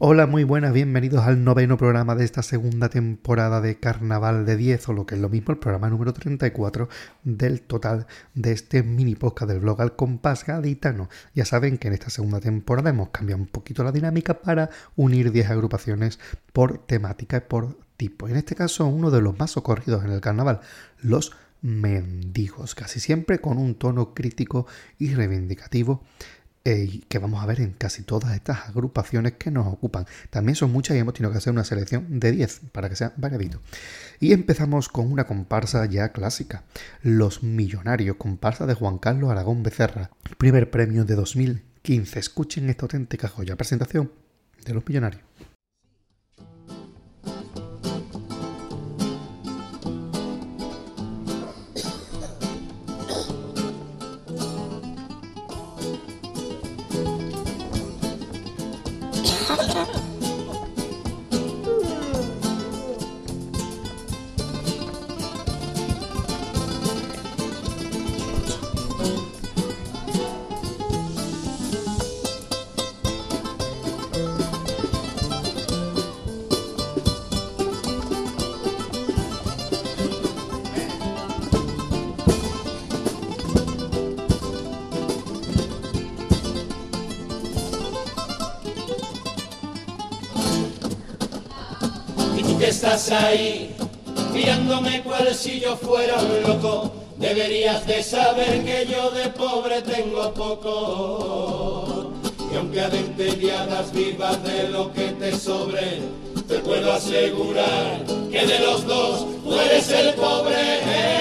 Hola, muy buenas, bienvenidos al 9º programa de esta segunda temporada de Carnaval de 10, o lo que es lo mismo, el programa número 34 del total de este mini podcast del blog Al Compás Gaditano. Ya saben que en esta segunda temporada hemos cambiado un poquito la dinámica para unir 10 agrupaciones por temática y por tipo. En este caso, uno de los más socorridos en el carnaval, los mendigos, casi siempre con un tono crítico y reivindicativo, que vamos a ver en casi todas estas agrupaciones que nos ocupan. También son muchas y hemos tenido que hacer una selección de 10 para que sea variadito. Y empezamos con una comparsa ya clásica, Los Millonarios, comparsa de Juan Carlos Aragón Becerra, primer premio de 2015. Escuchen esta auténtica joya, presentación de Los Millonarios. Estás ahí mirándome cual si yo fuera un loco. Deberías de saber que yo de pobre tengo poco. Y aunque a dentelladas vivas de lo que te sobre, te puedo asegurar que de los dos tú eres el pobre.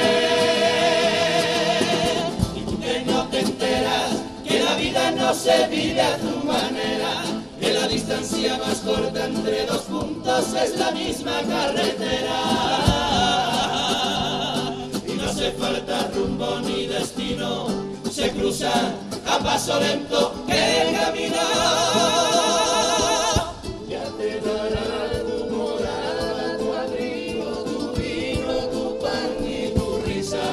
Y tú que no te enteras que la vida no se vive a tu manera, que la distancia más corta entre dos puntos es la misma carretera. Y no hace falta rumbo ni destino, se cruzan a paso lento que el camino ya te dará tu morada, tu abrigo, tu vino, tu pan y tu risa.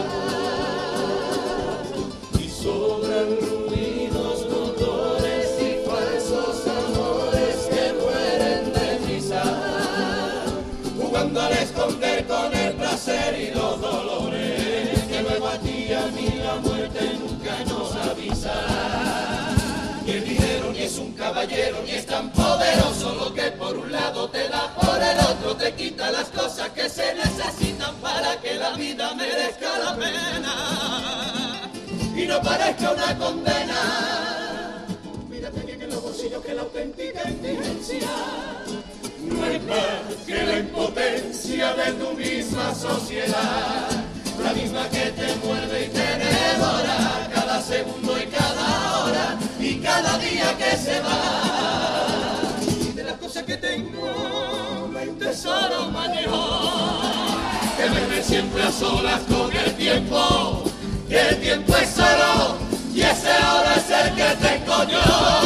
Y sobran ruidos, motores y falsos amores que mueren de risa, jugando al esconder con el placer y los dolores, que luego a ti y a mí la muerte nunca nos avisa. Ni el dinero ni es un caballero ni es tan poderoso, lo que por un lado te da, por el otro te quita las cosas que se necesitan para que la vida merezca la pena y no parezca una condena. Mírate bien en los bolsillos que la auténtica indigencia no es más que la impotencia de tu misma sociedad, la misma que te muerde y te devora cada segundo y cada hora y cada día que se va. Y de las cosas que tengo, me un tesoro mayor, que verme siempre a solas con el tiempo, que el tiempo es oro y ese oro es el que tengo yo.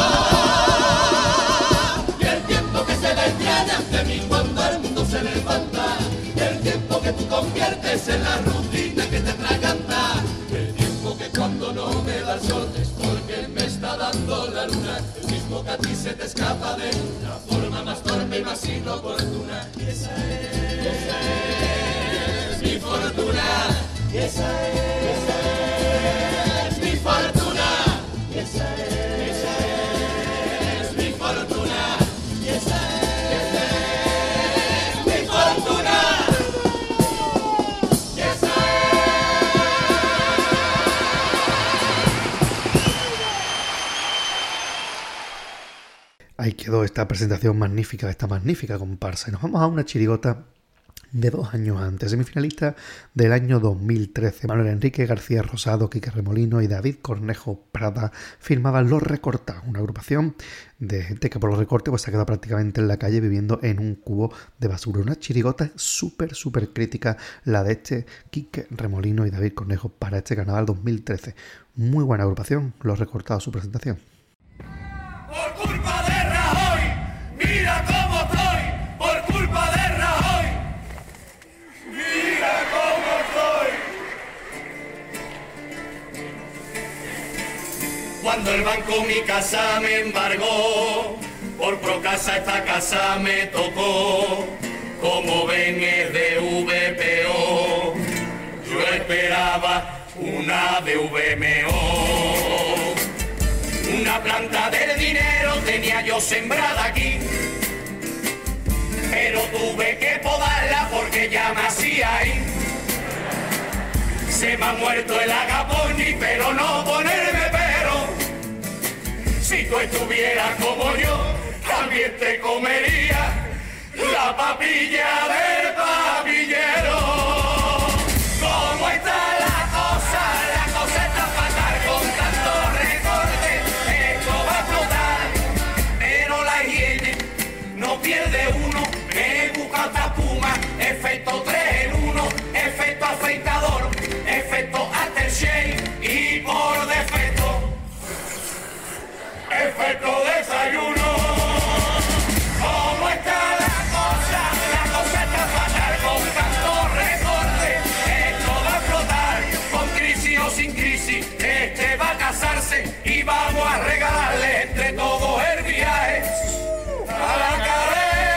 Y el tiempo que se detiene ante mí cuando el mundo se levanta, el tiempo que tú conviertes en la rutina que te atraganta, el tiempo que cuando no me da el sol es porque me está dando la luna, el mismo que a ti se te escapa de la forma más torpe y más inoportuna. Y esa es mi fortuna, y esa es mi fortuna, y esa es mi fortuna, y esa es mi fortuna, y esa es. Ahí quedó esta presentación magnífica, esta magnífica comparsa. Y nos vamos a una chirigota de 2 años antes, semifinalista del año 2013. Manuel Enrique García Rosado, Quique Remolino y David Cornejo Prada firmaban Los Recortados, una agrupación de gente que por los recortes pues se ha quedado prácticamente en la calle viviendo en un cubo de basura. Una chirigota súper crítica, la de este Quique Remolino y David Cornejo para este carnaval 2013. Muy buena agrupación, Los Recortados, su presentación. Por culpa de Rajoy, mira cómo estoy, por culpa de Rajoy, mira cómo estoy. Cuando el banco mi casa me embargó, por Procasa casa, esta casa me tocó, como ven es de VPO, yo esperaba una de VMO. Una planta del dinero tenía yo sembrada aquí, pero tuve que podarla porque ya me hacía ahí. Se me ha muerto el agaponi, pero no ponerme pero. Si tú estuvieras como yo, también te comería la papilla del papillero. ¿Cómo está la cosa? La cosa está fatal con tanto recorte. Esto va a explotar, pero la higiene no pierde uno. Me busca otra espuma, efecto 3 en 1, efecto afeitador, efecto aftershave y por defecto, efecto desayuno. ¿Cómo está la cosa? La cosa está fatal con tanto recorte. Esto va a explotar, con crisis o sin crisis. Este va a casarse y vamos a regalarle entre todos el viaje a la cadena.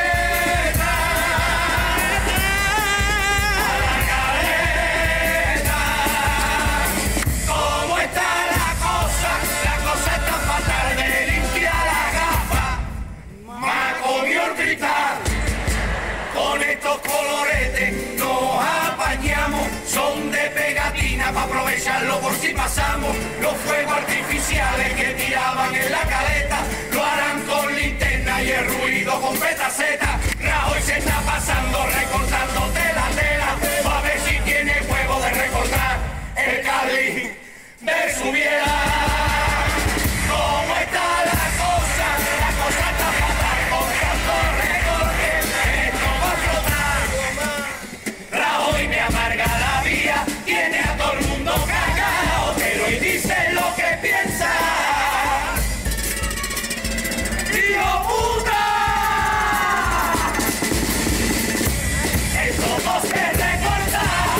Con estos coloretes nos apañamos, son de pegatina para aprovecharlo por si pasamos. Los fuegos artificiales que tiraban en la caleta lo harán con linterna y el ruido con petaceta. Rajoy se está pasando recortándote la tela, a ver si tiene huevo de recortar el Cali de su vieja. ¿Cómo está la cosa? La cosa está fatal con tanto recorte. Esto va a explotar. Rajoy me amarga la vida, tiene a todo el mundo cagado, pero y dice lo que piensa. ¡Hijo puta! Esto no se recorta.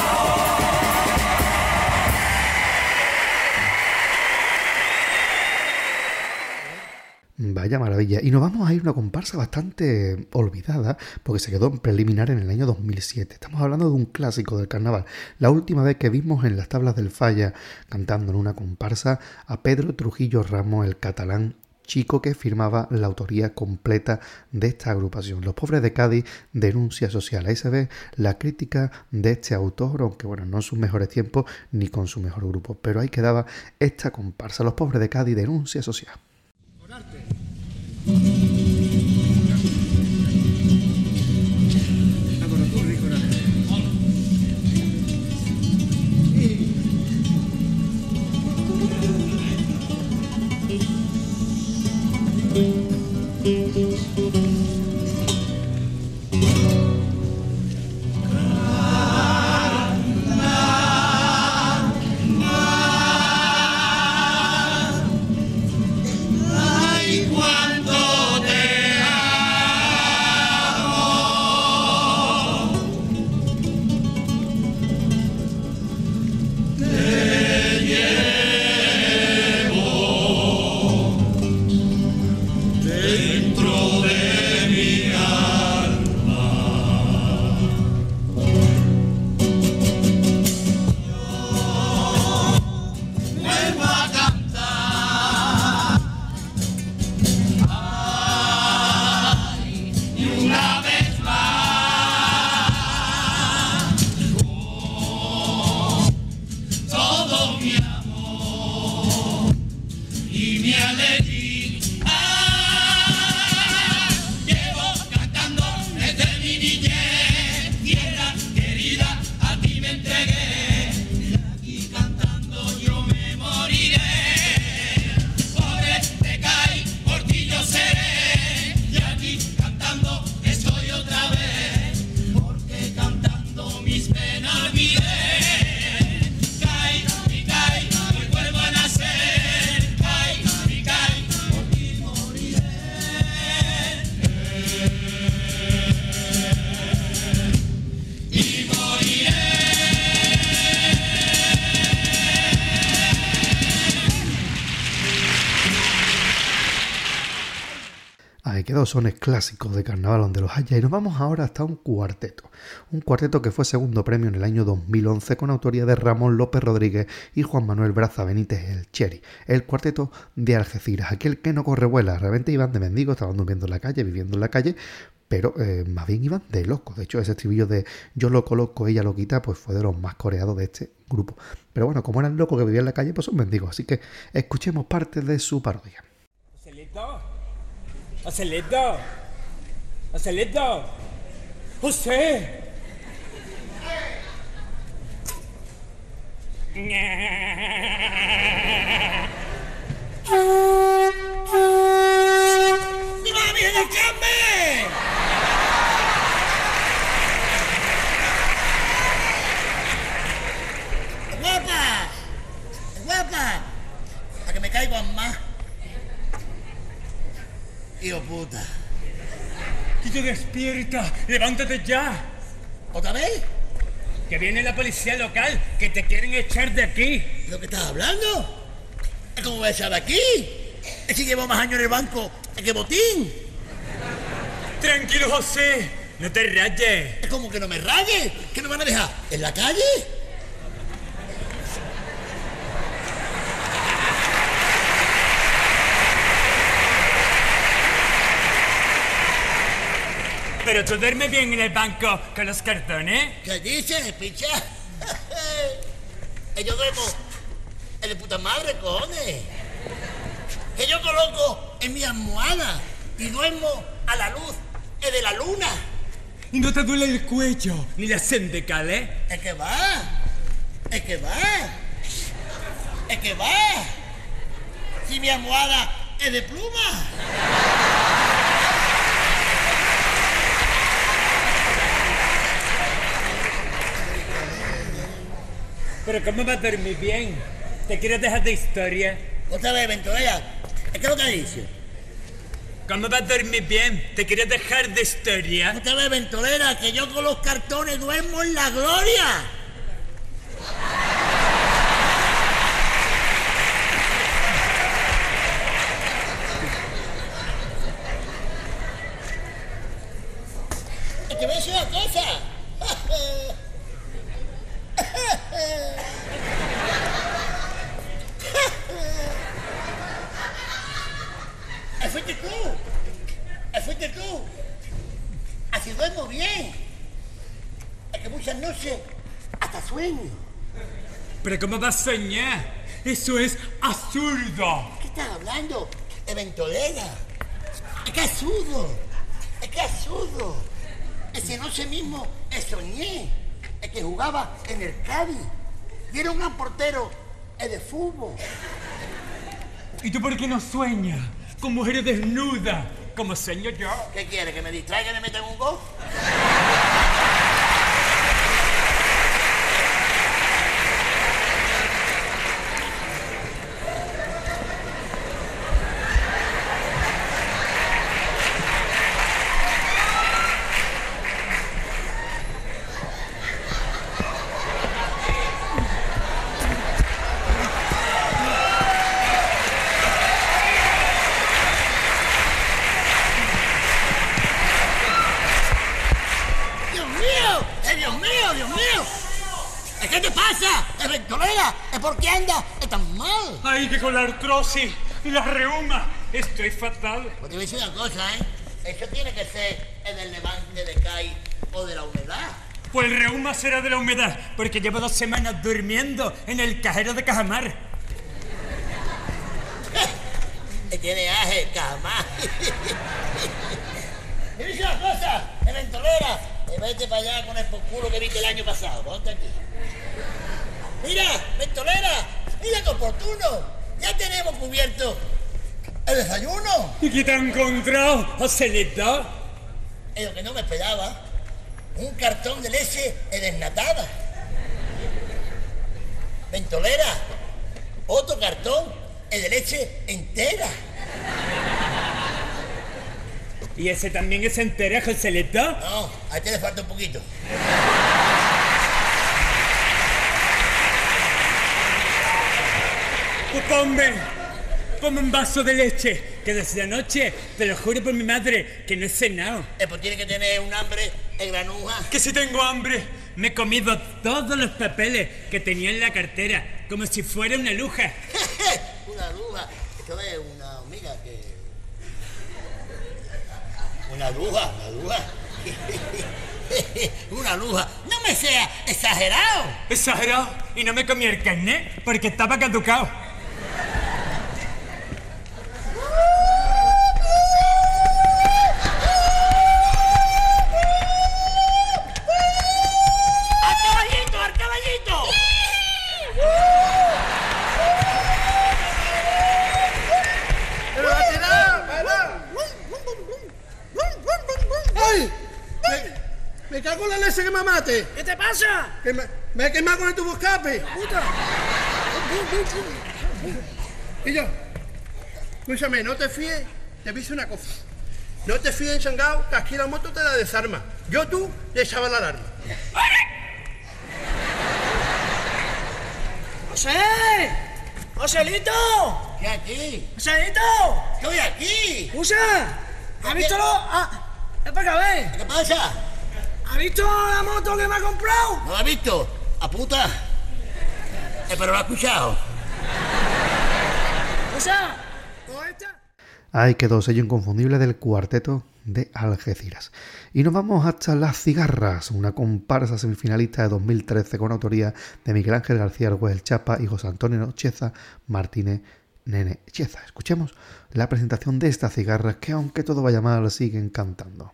Vaya maravilla. Y nos vamos a ir a una comparsa bastante olvidada porque se quedó en preliminar en el año 2007. Estamos hablando de un clásico del carnaval. La última vez que vimos en las tablas del Falla cantando en una comparsa a Pedro Trujillo Ramos, el catalán chico que firmaba la autoría completa de esta agrupación. Los Pobres de Cádiz, denuncia social. Ahí se ve la crítica de este autor, aunque bueno, no en sus mejores tiempos ni con su mejor grupo, pero ahí quedaba esta comparsa. Los Pobres de Cádiz, denuncia social. Ay, cuando apreciados sones clásicos de carnaval donde los haya, y nos vamos ahora hasta un cuarteto que fue segundo premio en el año 2011 con autoría de Ramón López Rodríguez y Juan Manuel Braza Benítez el Cheri, el cuarteto de Algeciras, aquel que no corre vuela. Realmente iban de mendigos, estaban durmiendo en la calle, viviendo en la calle, pero más bien iban de locos. De hecho, ese estribillo de yo lo coloco, ella lo quita, pues fue de los más coreados de este grupo. Pero bueno, como eran locos que vivían en la calle, pues son mendigos, así que escuchemos parte de su parodia. ¡Joselito! ¡José! ¡Mira la Virgen del Carmen! ¡Guapa! A que me caigo más. Hijo puta. ¡Quito, despierta! ¡Levántate ya! ¿Otra vez? ¡Que viene la policía local! ¡Que te quieren echar de aquí! ¿Lo que estás hablando? ¿Cómo voy a echar de aquí? Es que llevo más años en el banco que Botín. ¡Tranquilo, José! ¡No te rayes! Es como que no me rayes. ¿Qué me van a dejar? ¿En la calle? Pero tú duermes bien en el banco con los cartones. ¿Qué dices, picha? Que yo duermo en de puta madre, cojones. Que yo coloco en mi almohada y duermo a la luz de la luna. ¿Y no te duele el cuello ni las cervicales? Es que va. Si mi almohada es de pluma. Pero ¿cómo vas a dormir bien? ¿Te quieres dejar de historia? Otra vez, Venturera. ¿Qué es lo que dice? ¿Cómo vas a dormir bien? ¿Te quieres dejar de historia? Otra vez, Venturera, que yo con los cartones duermo en la gloria. Es que voy a decir una cosa. Fuiste tú. Así duermo bien. Es que muchas noches hasta sueño. ¿Pero cómo vas a soñar? Eso es absurdo. ¿Qué estás hablando? De Ventolera. Es que es absurdo. Ese noche mismo soñé. Es que jugaba en el Cádiz. Y era un gran portero de fútbol. ¿Y tú por qué no sueñas? Con mujeres desnudas, como sueño yo. ¿Qué quieres? ¿Que me distraiga y me meta en un gol? ¿Qué te pasa? ¿Es Ventolera? ¿Es por qué anda tan mal? Ay, que con la artrosis y la reuma estoy fatal. Pues te voy a decir una cosa, ¿eh? Eso tiene que ser en el levante de Cádiz o de la humedad. Pues el reuma será de la humedad, porque llevo 2 semanas durmiendo en el cajero de Cajamar. Tiene aje, Cajamar. Te voy a decir una cosa, es Ventolera. Vete para allá con el culo que viste el año pasado. Ponte aquí. Mira, Ventolera, mira qué oportuno. Ya tenemos cubierto el desayuno. ¿Y qué te han encontrado, Joselito? Es lo que no me esperaba. Un cartón de leche desnatada. Ventolera, otro cartón de leche entera. ¿Y ese también es entera, Joselito? No, a ti le falta un poquito. Pues ponme un vaso de leche que desde anoche, te lo juro por mi madre, que no he cenado. Pues tiene que tener un hambre en granuja. Que si tengo hambre, me he comido todos los papeles que tenía en la cartera, como si fuera una luja. Una luja. Esto es una hormiga que... Una luja. Una luja. No me seas exagerado. ¿Exagerado? Y no me comí el carnet porque estaba caducado. ¡Al caballito! ¡Pero la tirada! ¡Ay! Me cago en la leche que me mate. ¿Qué te pasa? Que me he quemado con el tubo escape. Puta. Y yo, escúchame, no te fíes, te aviso una cosa. No te fíes en Changao, que aquí la moto te la desarma. Tú le echaba la alarma. ¡José! ¡Joselito! ¿Qué aquí? ¡Joselito! ¡Estoy aquí! ¡Usa! ¿Has visto es para acá, ¿ves? ¿Qué pasa? ¿Has visto la moto que me ha comprado? ¿No la has visto? ¡A puta! Pero lo has escuchado. ¡Usa! ¿Cómo está? Ahí quedó sello inconfundible del cuarteto de Algeciras. Y nos vamos hasta Las Cigarras, una comparsa semifinalista de 2013 con autoría de Miguel Ángel García Argüez El Chapa y José Antonio Cheza Martínez Nene Cheza. Escuchemos la presentación de estas cigarras que, aunque todo vaya mal, siguen cantando.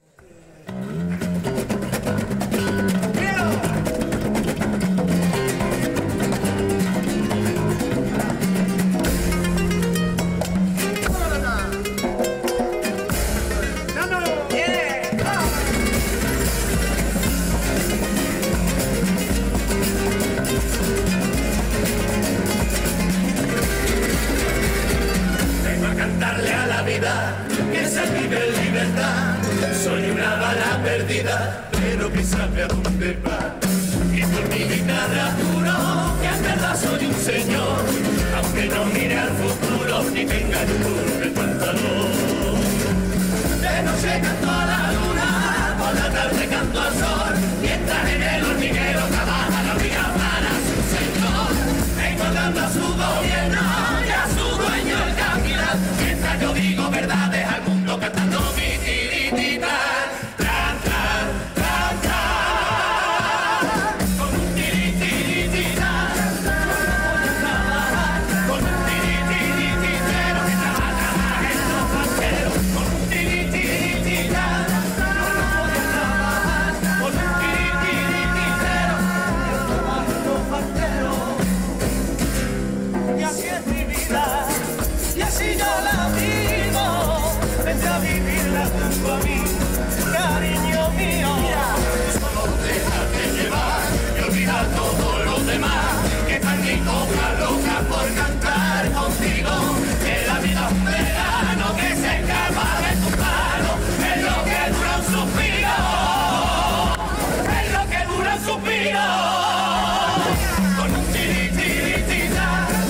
Que se vive en libertad. Soy una bala perdida, pero que sabe a dónde va. Y por mi guitarra juro que en verdad soy un señor, aunque no mire al futuro ni tenga yogur de pantalón. De noche canto a la luna, por la tarde canto al sol, mientras en el hormiguero trabaja la hormiga para su señor, engordando a su gobierno y a su dueño el capital, mientras yo digo verdades al mundo cantando mi tiritita, tran, tran, tran, tran, con un tiritirita, con un tiritiritero que trabaja en los banqueros, con un tiritirita, con un tiritiritero que trabaja en los banqueros. Y así es mi vida, y así yo la vivo. Vente a vivirla junto a mí, cariño mío. Solo déjate llevar y olvida todo lo demás, que están ni cobra loca por cantar contigo. Que la vida es un verano que se escapa de tus manos, es lo que dura un suspiro, es lo que dura un suspiro. Con un tiritiritita,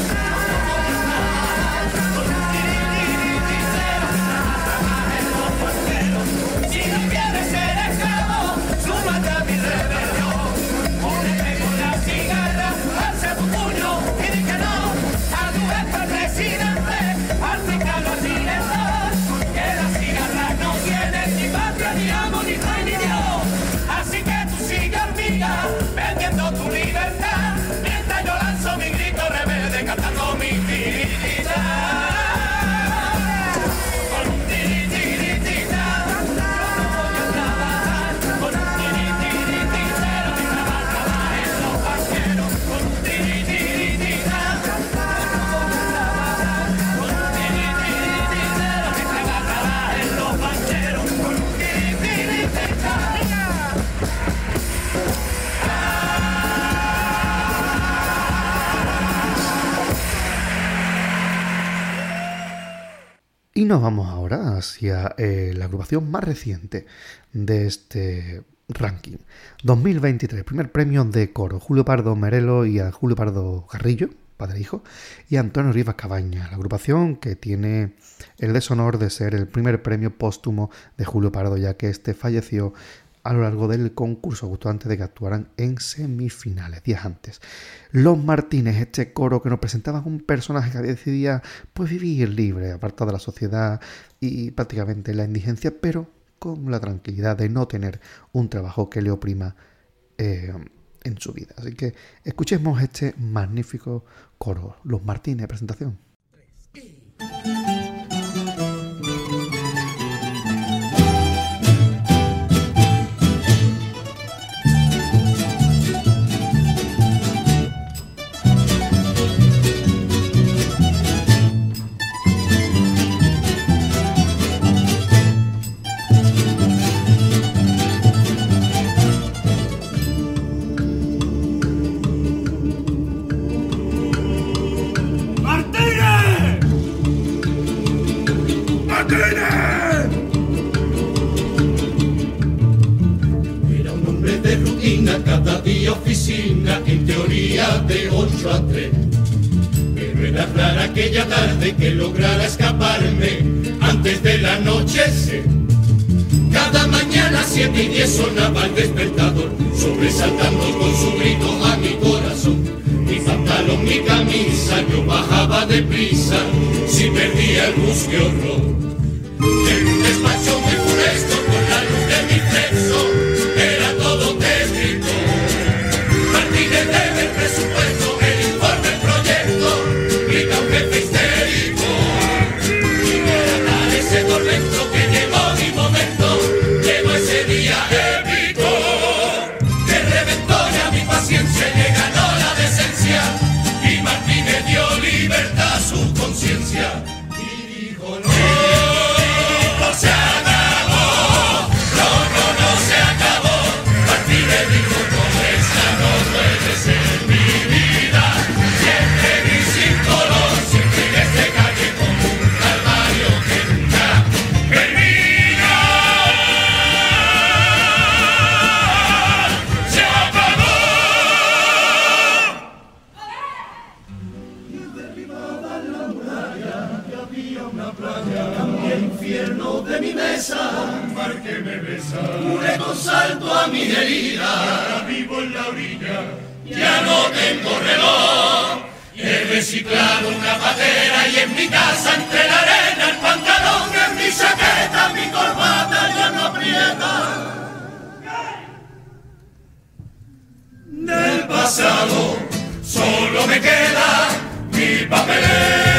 con un tiritiritero que trabaja en los banqueros. Si no quieres ser esclavo, súmate a mi rebelión. Únete con la cigarra, alza tu puño y di que no a tu jefe presidente, africano occidental. Que la cigarra no tiene ni patria, ni amo, ni rey, ni Dios. Así que tú sigue, hormiga, vendiendo tu libertad, mientras yo lanzo mi grito rebelde cantando mi tiritita. Con un tiritiritita, yo no voy a trabajar. Con un tiritirititero que trabaja en los banqueros. Con un tiritiritita, yo no voy a trabajar. Con un tiritirititero que trabaja en los banqueros. Con un tiritiritita. Y nos vamos ahora hacia la agrupación más reciente de este ranking. 2023, primer premio de coro, Julio Pardo Merelo y a Julio Pardo Garrillo, padre e hijo, y Antonio Rivas Cabaña, la agrupación que tiene el deshonor de ser el primer premio póstumo de Julio Pardo, ya que este falleció a lo largo del concurso, justo antes de que actuaran en semifinales, días antes. Los Martínez, este coro que nos presentaban un personaje que había decidido pues vivir libre, apartado de la sociedad y prácticamente la indigencia, pero con la tranquilidad de no tener un trabajo que le oprima en su vida. Así que escuchemos este magnífico coro, Los Martínez, presentación. Era un hombre de rutina, cada día oficina, en teoría de 8 a 3. Pero era rara aquella tarde que lograra escaparme antes del anochecer. Cada mañana 7 y 10 sonaba el despertador, sobresaltando con su grito a mi corazón. Mi pantalón, mi camisa, yo bajaba deprisa, si perdía el bus, qué horror. En un despacho muy funesto, con la luz de mi flexo, era todo tétrico. Martínez debe el presupuesto, el informe, el proyecto, grita un jefe histérico. Y era tal ese tormento que llegó mi momento, llegó ese día épico, que reventó ya mi paciencia y le ganó la decencia. Y Martínez dio libertad a su conciencia. Y dijo no. Se acabó, no se acabó. Martínez dijo no, esta no puede ser mi vida. Siempre gris sin color, siempre en este callejón, un calvario que nunca termina. Se acabó. Y derribada en la muralla que había una playa, cambié el infierno de mi mesa, un mar que me besa, curé con salto a mi herida, ahora vivo en la orilla, ya no tengo reloj, he reciclado una patera y en mi casa entre la arena el pantalón, en mi chaqueta, mi corbata ya no aprieta. Del pasado solo me queda mi papelera.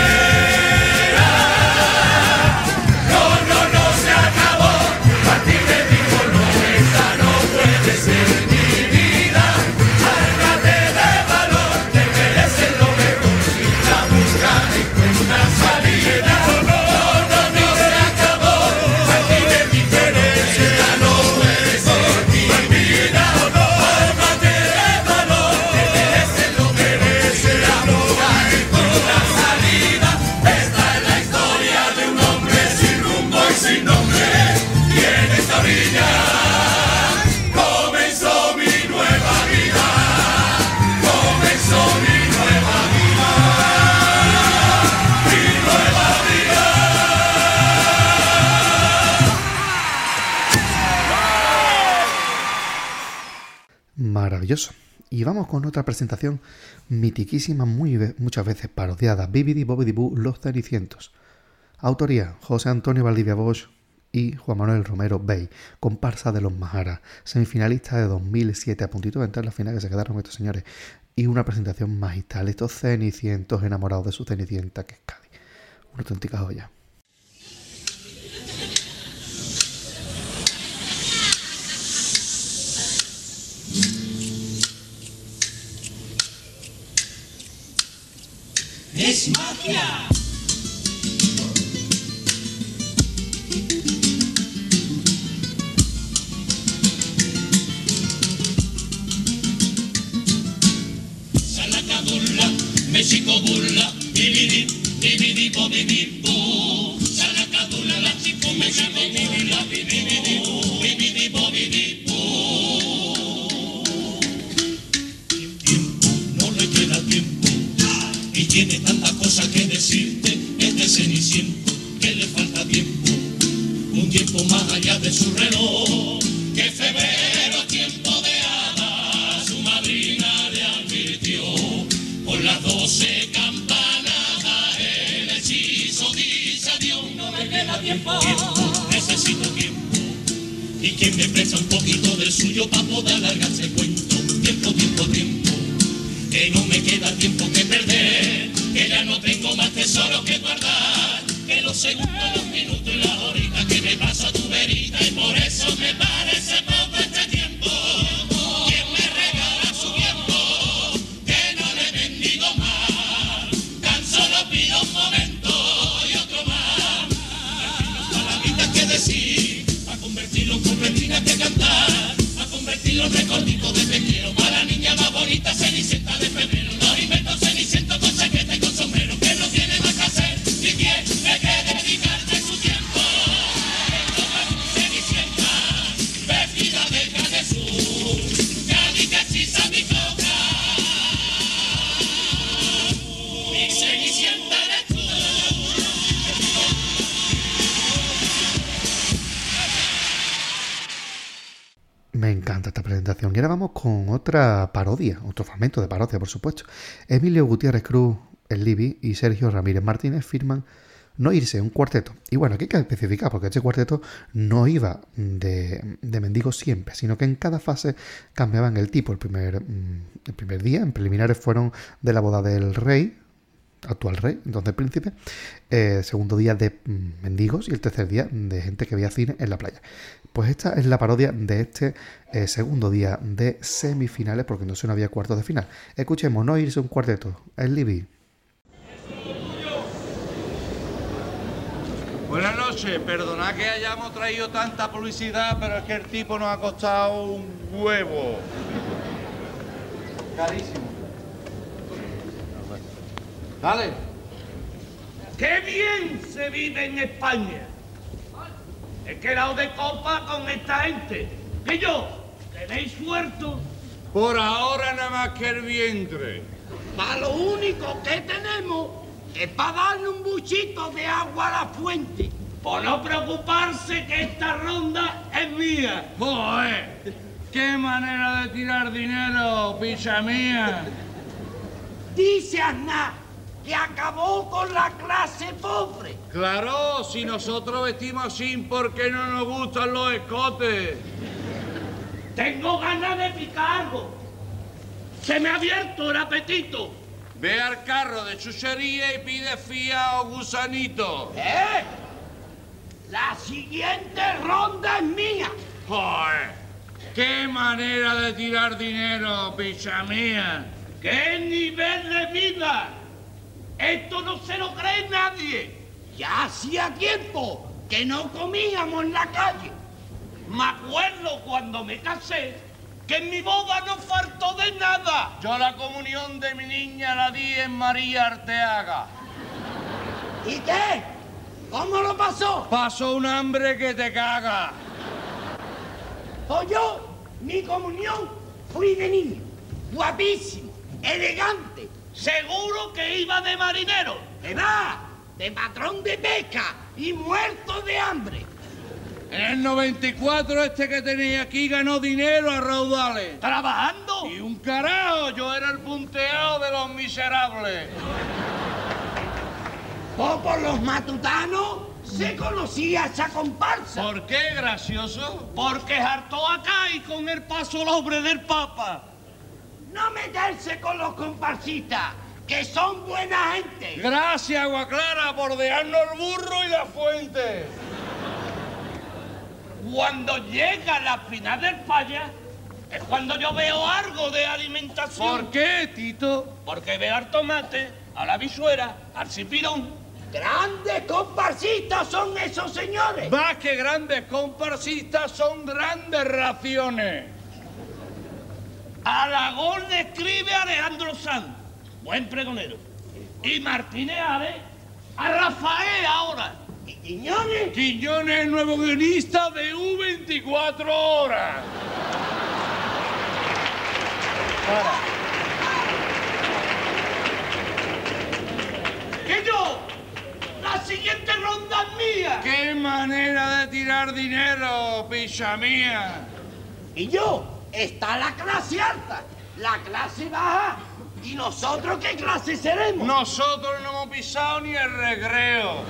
Maravilloso. Y vamos con otra presentación mitiquísima, muchas veces parodiada, Bibidi Bobidi Boo, Los Cenicientos. Autoría, José Antonio Valdivia Bosch y Juan Manuel Romero Bey, comparsa de los Majara, semifinalista de 2007, a puntito de entrar en la final que se quedaron estos señores, y una presentación magistral, estos Cenicientos enamorados de su Cenicienta, que es Cádiz. Una auténtica joya. ¡Es magia! Salacadulla, México burla, bibidi, bibidi, bobidi, boo. Salacadulla, la chico, México burla, bibidi, bibidi, bobidi, boo. Tiempo, no le queda tiempo. reloj, que febrero tiempo de hadas, su madrina le advirtió, por las 12 campanadas el hechizo dice adiós. No me queda tiempo, necesito tiempo, y quien me presta un poquito del suyo para poder alargarse el cuento. Tiempo, tiempo, tiempo, que no me queda tiempo que perder, que ya no tengo más tesoro que guardar, que los segundos, los minutos y las horitas que me paso tu verita, y por eso me parece poco este tiempo. ¿Quién me regala su tiempo? Que no le bendigo más, tan solo pido un momento y otro más. Palabritas que decir, a convertirlo en corretinas que cantar, a convertirlo en recordito de te quiero, para la niña más bonita, Cenicienta de febrero. Los invento Cenicienta con chaqueta y con sombrero, que no tiene más que hacer y tiene que dedicarme su tiempo. Cenicienta, vestida de Jesús, Cádiz que hechiza mi coca. Mi Cenicienta eres tú. Me encanta esta presentación. Y ahora vamos con otra parodia, otro fragmento de parodia, por supuesto. Emilio Gutiérrez Cruz, el Libby, y Sergio Ramírez Martínez firman No irse, un cuarteto. Y bueno, aquí hay que especificar, porque este cuarteto no iba de mendigos siempre, sino que en cada fase cambiaban el tipo. El primer día, en preliminares, fueron de la boda del rey, actual rey, entonces príncipe. Segundo día de mendigos, y el tercer día de gente que veía cine en la playa. Pues esta es la parodia de este segundo día de semifinales, porque no había cuartos de final. Escuchemos No irse, un cuarteto, el Libby. Buenas noches, perdonad que hayamos traído tanta publicidad, pero es que el tipo nos ha costado un huevo. Carísimo. Dale. ¡Qué bien se vive en España! He quedado de copa con esta gente. ¿Y yo? ¿Tenéis suerte? Por ahora nada más que el vientre. Para lo único que tenemos es para darle un buchito de agua a la fuente. Por no preocuparse que esta ronda es mía. ¡Joder! ¡Qué manera de tirar dinero, picha mía! Dice Aznar que acabó con la clase pobre. Claro, si nosotros vestimos así porque no nos gustan los escotes. Tengo ganas de picar algo. Se me ha abierto el apetito. Ve al carro de chuchería y pide fía o gusanito. La siguiente ronda es mía. ¡Joder! ¡Qué manera de tirar dinero, picha mía! ¡Qué nivel de vida! Esto no se lo cree nadie. Ya hacía tiempo que no comíamos en la calle. Me acuerdo cuando me casé que en mi boda no faltó de nada. Yo la comunión de mi niña la di en María Arteaga. ¿Y qué? ¿Cómo lo pasó? Pasó un hambre que te caga. Pues yo, mi comunión, fui de niño, guapísimo, elegante. Seguro que iba de marinero. ¿Verdad? De patrón de pesca y muerto de hambre. En el 94 este que tenía aquí ganó dinero a raudales. ¿Trabajando? Y un carajo, yo era el punteado de los miserables. Pues por los matutanos se conocía esa comparsa. ¿Por qué, gracioso? Porque hartó acá y con el paso lobre del Papa. No meterse con los comparsistas, que son buena gente. Gracias, Agua Clara, por dejarnos el burro y la fuente. Cuando llega la final del falla, es cuando yo veo algo de alimentación. ¿Por qué, Tito? Porque veo al tomate, a la visuera, al cipirón. ¡Grandes comparsistas son esos señores! Más que grandes comparsistas, son grandes raciones. Aragón le escribe a Alejandro Sanz, buen pregonero. Y Martínez Ares a Rafael ahora. ¿Y Quiñones? Quiñones es el nuevo guionista de U24 horas. Que yo, la siguiente ronda es mía. ¡Qué manera de tirar dinero, picha mía! Y yo, está la clase alta, la clase baja. ¿Y nosotros qué clase seremos? Nosotros no hemos pisado ni el recreo.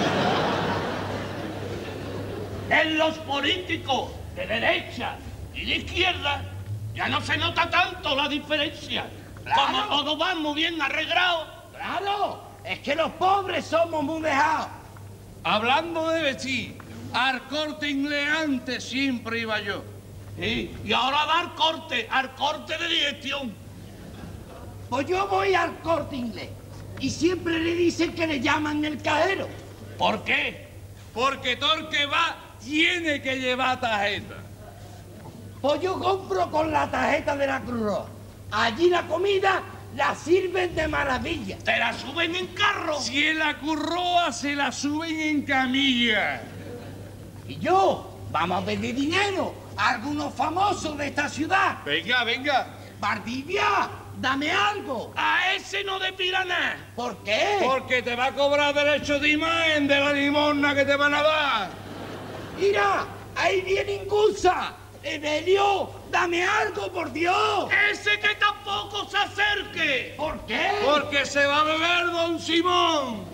En los políticos de derecha y de izquierda ya no se nota tanto la diferencia. Claro. Como todos van muy bien arreglados. Claro, es que los pobres somos muy dejados. Hablando de vestir, al Corte Inglés antes siempre iba yo. Sí, y ahora va al corte de dirección. Pues yo voy al Corte Inglés y siempre le dicen que le llaman el cajero. ¿Por qué? Porque todo el que va tiene que llevar tarjeta. Pues yo compro con la tarjeta de la Cruz Roja. Allí la comida la sirven de maravilla. Te la suben en carro. Si en la curroa se la suben en camilla. Y yo, vamos a pedir dinero a algunos famosos de esta ciudad. Venga, venga. Valdivia, dame algo. A ese no le pira nada. ¿Por qué? Porque te va a cobrar derecho de imagen de la limosna que te van a dar. Mira, ahí viene Ingusa. Evelio, dame algo, por Dios. Ese que tampoco se acerque. ¿Por qué? Porque se va a beber don Simón.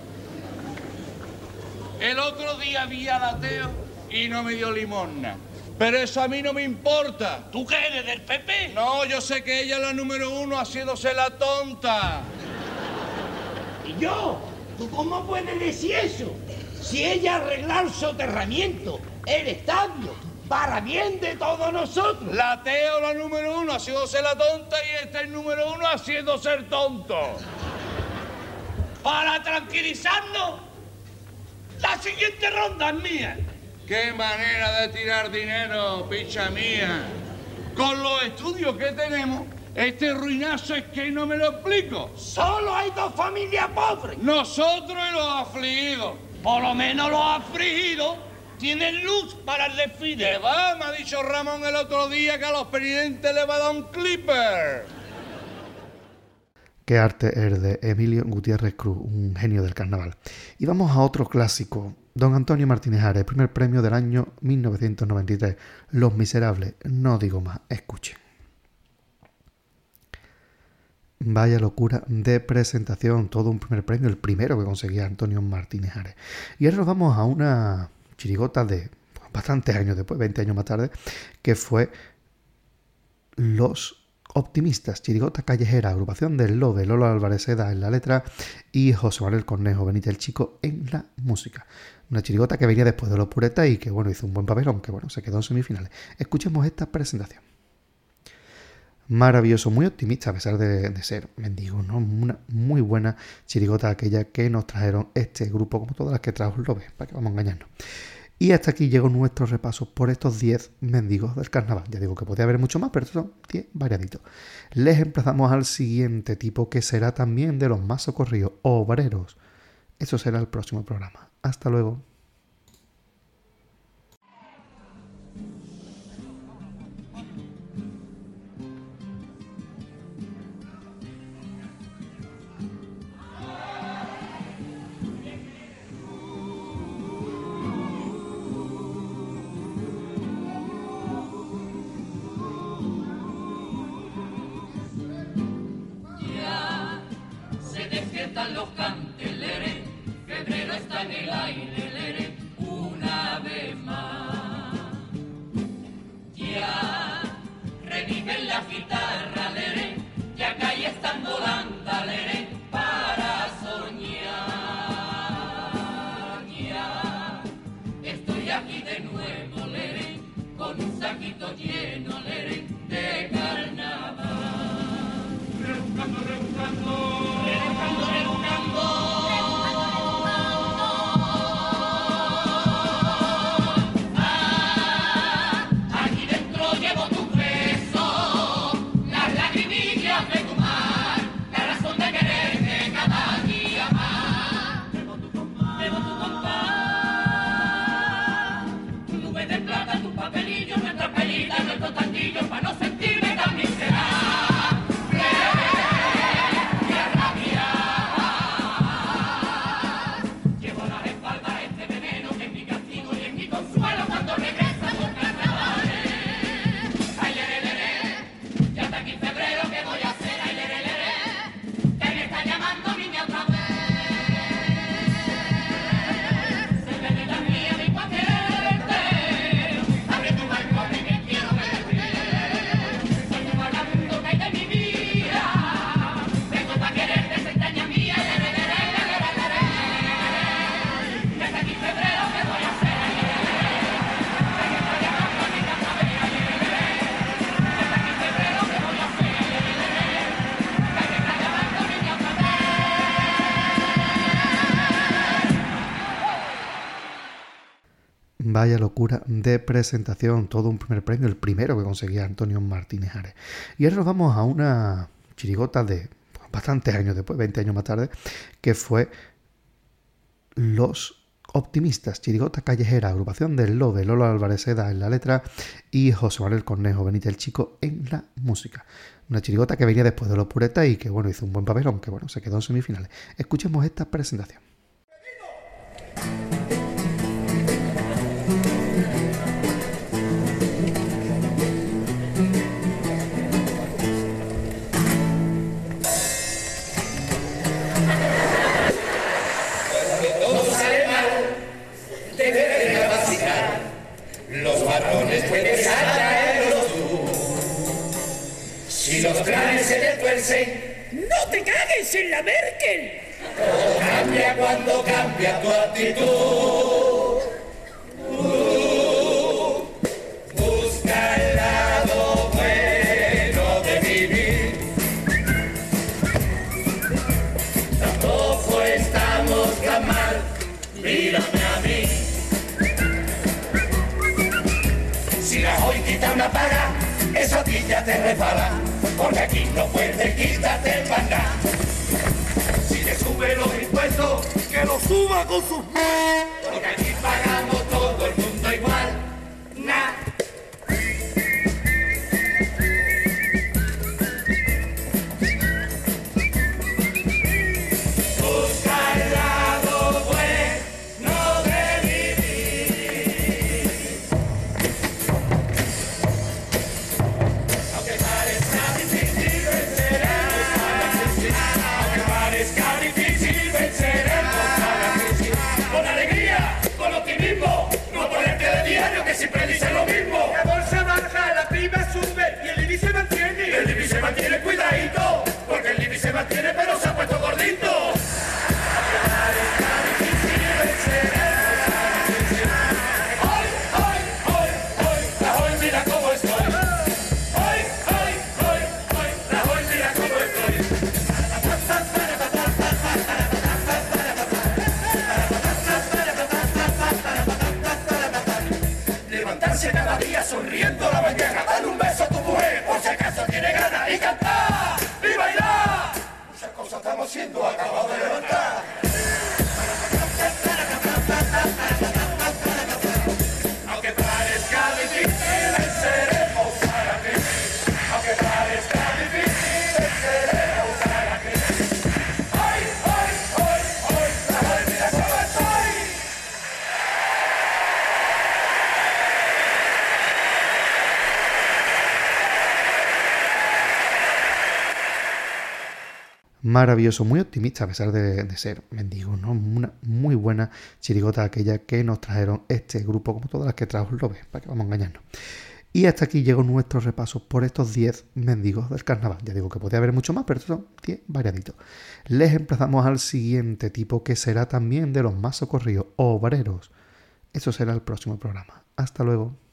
El otro día vi al ateo y no me dio limosna. Pero eso a mí no me importa. ¿Tú qué eres, del PP? No, yo sé que ella es la número 1 haciéndose la tonta. ¿Y yo? ¿Tú cómo puedes decir eso? Si ella arregla el soterramiento, el estadio, para bien de todos nosotros. La ateo, la número 1 haciéndose la tonta y este el número 1 haciéndose el tonto. Para tranquilizarnos, la siguiente ronda es mía. ¡Qué manera de tirar dinero, picha mía! Con los estudios que tenemos, este ruinazo es que no me lo explico. Solo hay dos familias pobres. Nosotros y los afligidos. Por lo menos los afligidos tienen luz para el ¿Qué desfile. va? Me ha dicho Ramón el otro día que a los penitentes le va a dar un clipper. Qué arte el de Emilio Gutiérrez Cruz, un genio del carnaval. Y vamos a otro clásico. Don Antonio Martínez Ares, primer premio del año 1993. Los Miserables. No digo más. Escuchen. Vaya locura de presentación. Todo un primer premio. El primero que conseguía Antonio Martínez Ares. Y ahora nos vamos a una chirigota de bastantes años después, 20 años más tarde, que fue Los Optimistas, chirigota callejera, agrupación del Lobe, Lolo Álvarez Seda en la letra y José Manuel Cornejo Benítez el Chico en la música. Una chirigota que venía después de Los Puretas y que, bueno, hizo un buen papel, aunque, bueno, se quedó en semifinales. Escuchemos esta presentación. Maravilloso, muy optimista a pesar de ser mendigo, ¿no? Una muy buena chirigota aquella que nos trajeron este grupo, como todas las que trajo el Lobe, para que vamos a engañarnos. Y hasta aquí llegó nuestro repaso por estos 10 mendigos del carnaval. Ya digo que podía haber mucho más, pero estos son 10 variaditos. Les emplazamos al siguiente tipo, que será también de los más socorridos, obreros. Eso será el próximo programa. Hasta luego. Los canteleres, febrero está en el aire, lere, una vez más. Ya reviven la guitarra, lere, ya calle están volando, lere, para soñar. Ya estoy aquí de nuevo, lere, con un saquito lleno, lere, de carnaval. Rebuscando, rebuscando. Nuestra pelita, nuestro Vaya locura de presentación, todo un primer premio, el primero que conseguía Antonio Martínez Ares. Y ahora nos vamos a una chirigota de bastantes años después, 20 años más tarde, que fue Los Optimistas, chirigota callejera, agrupación del Lobe, Lolo Álvarez Seda en la letra y José Manuel Cornejo Benítez el Chico en la música. Una chirigota que venía después de Los Puretas y que bueno, hizo un buen papel, aunque bueno, se quedó en semifinales. Escuchemos esta presentación. Los varones puedes atraerlos tú. Si los planes se te tuercen, ¡No te cagues en la Merkel! todo cambia cuando cambia tu actitud. Busca el lado bueno de vivir. Tampoco estamos tan mal, mírame a mí. Si la joyita una paga, eso a ti ya te resbala, porque aquí no puedes quitarte el paga. Si te sube los impuestos, que lo suba con sus porque aquí pagamos todo el mundo igual. Nah. Busca el lado bueno de vivir. Aunque parezca difícil venceremos a la crisis. Aunque parezca difícil venceremos a la crisis. Con alegría, con optimismo, no ponerte de diario que siempre dice lo mismo. La bolsa baja, la prima sube y el IBI se mantiene. El IBI se mantiene, cuidadito, porque el IBI se mantiene pero se ha puesto gordito. Aunque parezca difícil venceremos a la crisis. Hoy, hoy, hoy, hoy, la hoy mira cómo estoy. Hoy, hoy, hoy, hoy, la hoy mira cómo estoy. Levantarse cada día sonriendo a la mañana, dar un beso a tu mujer por si acaso tiene ganas y cantar y bailar. Muchas cosas estamos haciendo, acabo de levantar. Aunque parezca difícil, venceremos a la crisis. Aunque parezca difícil, venceremos a la crisis. Hoy, hoy, hoy, hoy, la hoy mira cómo estoy. Maravilloso, muy optimista a pesar de ser mendigo, ¿no? Una muy buena chirigota aquella que nos trajeron este grupo, como todas las que trajo el Lobe, para que vamos a engañarnos. Y hasta aquí llegó nuestro repaso por estos 10 mendigos del carnaval. Ya digo que podía haber mucho más, pero son 10 variaditos. Les emplazamos al siguiente tipo, que será también de los más socorridos, obreros. Eso será el próximo programa. Hasta luego.